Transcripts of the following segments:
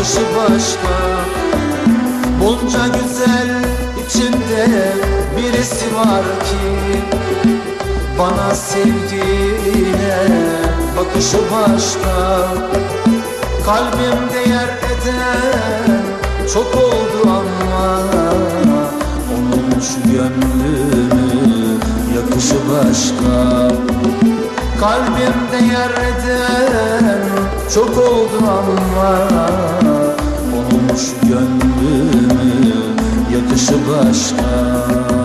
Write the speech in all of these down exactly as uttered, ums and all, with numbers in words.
bakışı başka. Bunca güzel içinde birisi var ki bana sevdiğine bakışı başka. Kalbimde yer eden çok oldu ama onun şu gönlümü yakışı başka. Kalbimde yer eden çok oldu ama onun şu gönlümü yakışı başka.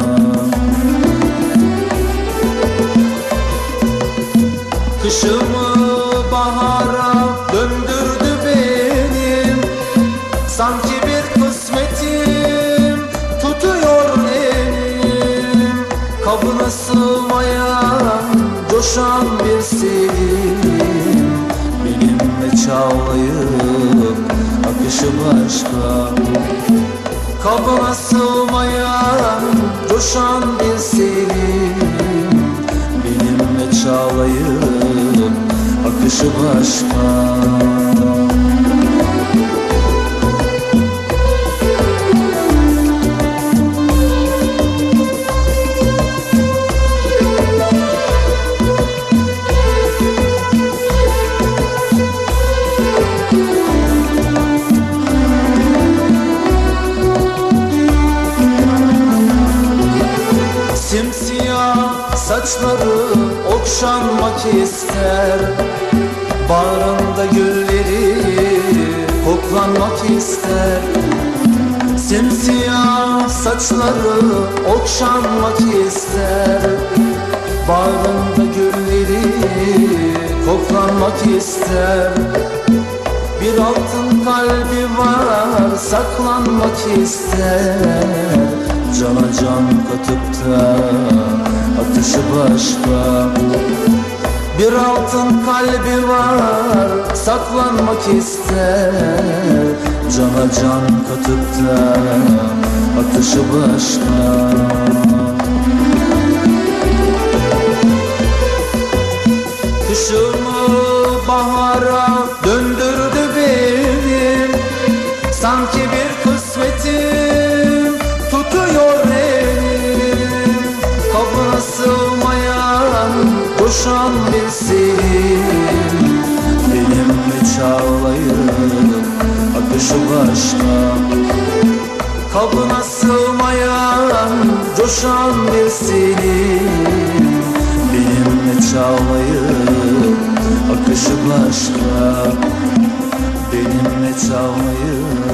Kışımı bahara döndürdü benim, sanki bir kısmetim tutuyor elim. Kabına sığmayan coşan bir sevim, benimle çağlayıp akışı başka. Kabına sığmayan coşan bir sevim, benimle çağlayıp akışı başka. Simsiyah saçları okşanmak ister, bağrında gülleri koklanmak ister. Simsiyah saçları okşanmak ister, bağrında gülleri koklanmak ister. Bir altın kalbi var saklanmak ister, cana can katıp da atışı başka. Bir altın kalbi var saklanmak ister, cana can katıp da atışı başka. Kışımı bahara döndürdü benim, sanki bir kısmetim tutuyor elim. Kabına sığmayan coşan bir sevim, benimle çağlayıp akışı başka. Kabına sığmayan coşan bir sevim, benimle çağlayıp akışı başka. Benimle çağlayıp